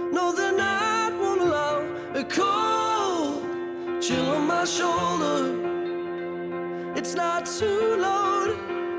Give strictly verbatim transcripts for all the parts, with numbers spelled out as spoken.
No, the night won't allow a cold chill on my shoulder. It's not too loud,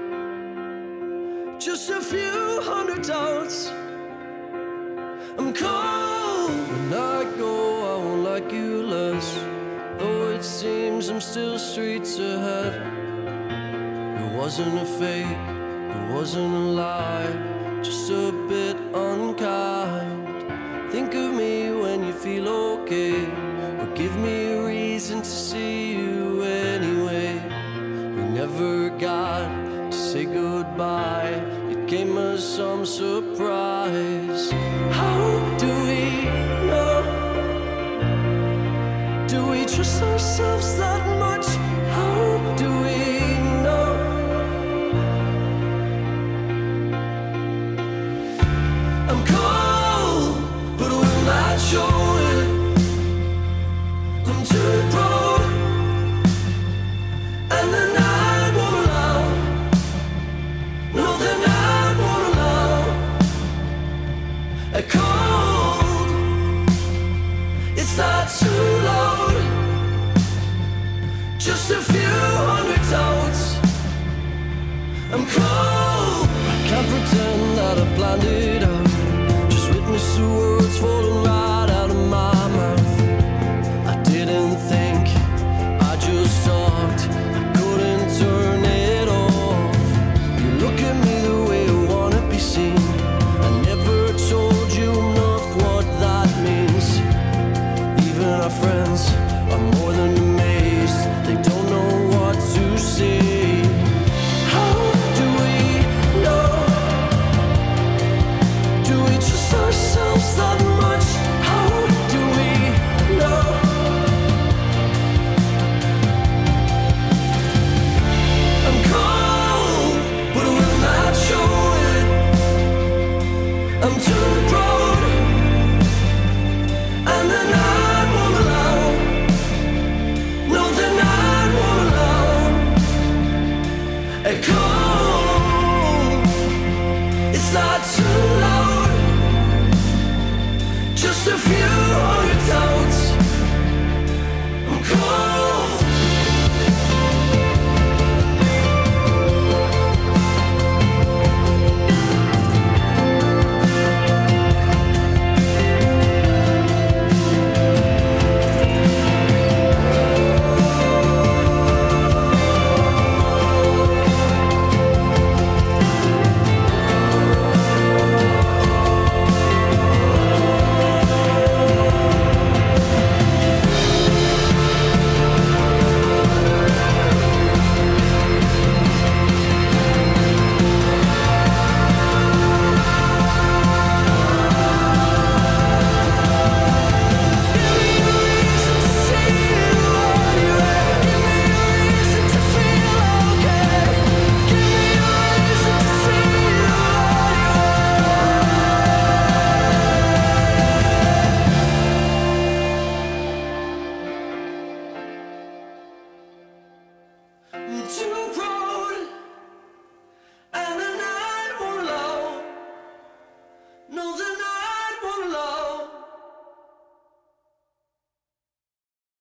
just a few hundred doubts. I'm cold. When I go, I won't like you less, though it seems I'm still streets ahead. It wasn't a fake, it wasn't a lie, just a bit unkind. Think of me when you feel okay, or give me a reason to see you anyway. We never got to say goodbye, it came as some surprise. How do we know? Do we trust ourselves that much? How do we know? I'm cold, but I will not show it. I'm too proud, and the night won't allow. No, the night won't allow a cold. It's not too loud, just a few hundred doubts. I'm cold. I can't pretend that I planned it out, just witness the words falling right out of my mouth. I didn't think, I just talked, I couldn't turn it off. You look at me the way you wanna be seen, I never told you enough what that means. Even our friends are more than amazed, they don't know what to say. How do we know? Do we trust ourselves that much? How do we know? I'm cold, but I will not show it. I'm too proud, and the night won't allow. No, the night won't allow a cold. It's not too loud, just a few hundred doubts. I'm cold.